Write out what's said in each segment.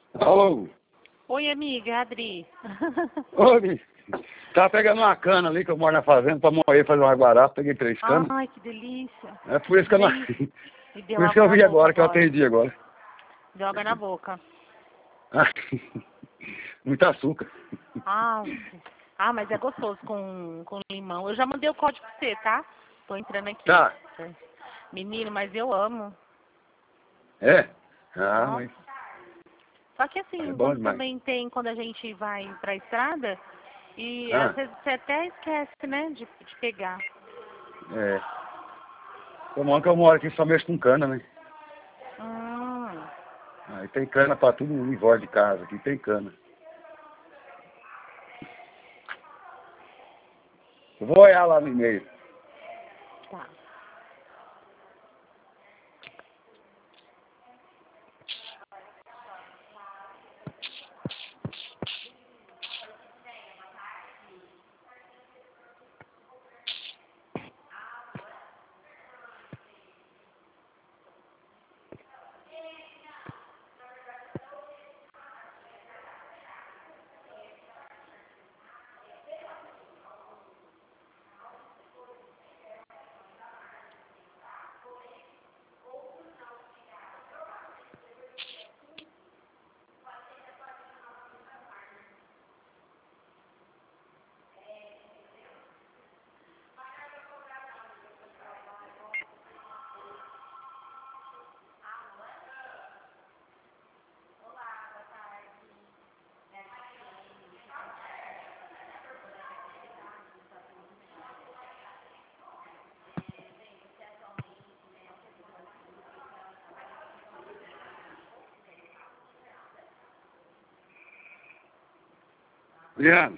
Alô? Oi, amiga, Adri. Oi, tava pegando uma cana ali que eu moro na fazenda pra moer, fazer uma guarapa, peguei 3 canas. Ai, que delícia. É por isso que eu não... Me deu Por isso que água eu na vi boca agora, que eu agora. atendi agora. Deu água na boca. Muito açúcar. Ah, mas é gostoso com limão. Eu já mandei o código pra você, tá? Tô entrando aqui. Tá. Menino, mas eu amo. É? Ah, Nossa. mas Só que é assim, bom quando demais. também tem, quando a gente vai pra estrada, e às Ah, vezes você até esquece, né, de pegar. é. Como que eu moro aqui só mexo com cana, né? Hum. Aí tem cana pra tudo em volta de casa, aqui tem cana. Eu vou olhar lá no e-mail. Tá. Liana,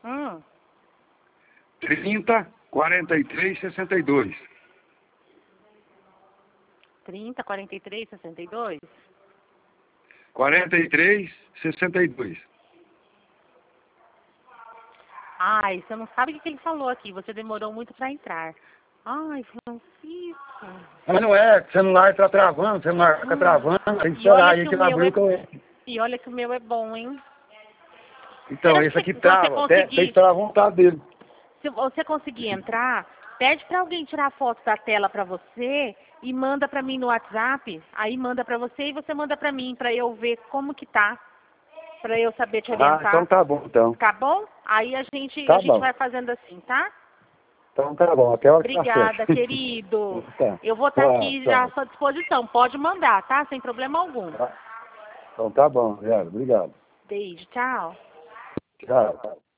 30, 43, 62. 30, 43, 62? 43, 62. Ai, você não sabe o que ele falou aqui. Você demorou muito pra entrar. Ai, Francisco. Mas não é, o celular tá travando, o celular fica travando, tem que E olha esperar, a que gente o meu abriu é, que eu... e olha que o meu é bom, hein? Então, Será que esse aqui se você trava, até tem que conseguir, esperar a vontade dele. se você conseguir entrar, pede pra alguém tirar foto da tela pra você e manda pra mim no WhatsApp. Aí manda pra você e você manda pra mim, pra eu ver como que tá, pra eu saber te Ah, então orientar. tá bom, então. Tá bom? Aí a gente Tá bom. vai fazendo assim, tá? Então tá bom, até a hora que tá Obrigada, certo. querido. Tá. Eu vou estar Tchau, aqui já à tchau. sua disposição. Pode mandar, tá? Sem problema algum. Tá. Então tá bom, obrigado. Beijo, tchau. Tchau.